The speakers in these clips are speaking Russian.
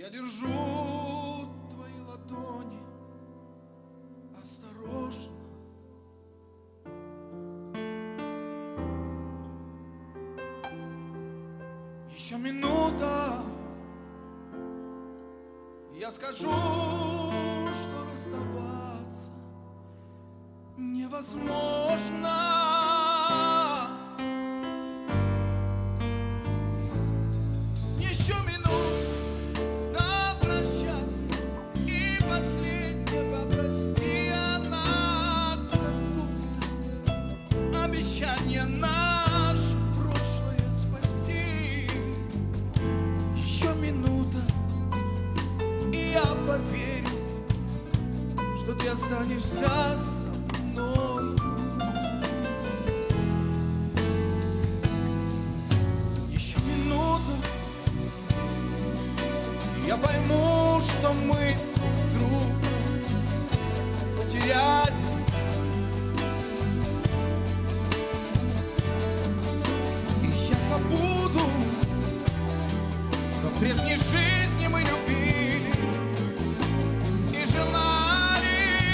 Я держу твои ладони осторожно. Еще минута, я скажу, что расставаться невозможно. Еще минута до прощания, и последнее попрости, она как будто обещание наше прошлое спасти. Еще минута, и я поверю, что ты останешься со мной. Еще минута, и я пойму, что мы друг друга потеряли. И я забуду, что в прежней жизни мы любили и желали.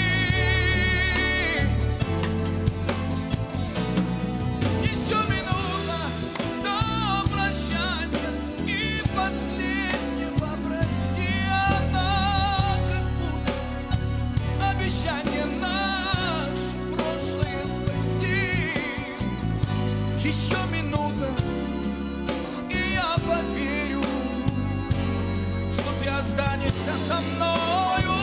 Еще минута до прощания, и последнее попрости, она как будто обещание наше прошлое спасти. Еще минута, и я поверю, что ты останешься со мною.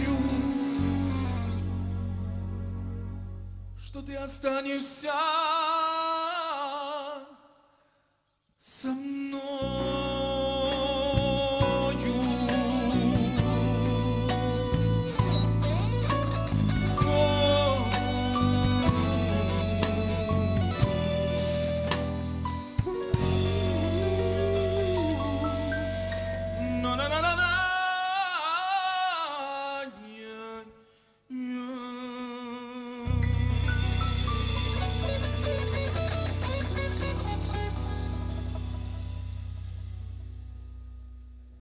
Что ты останешься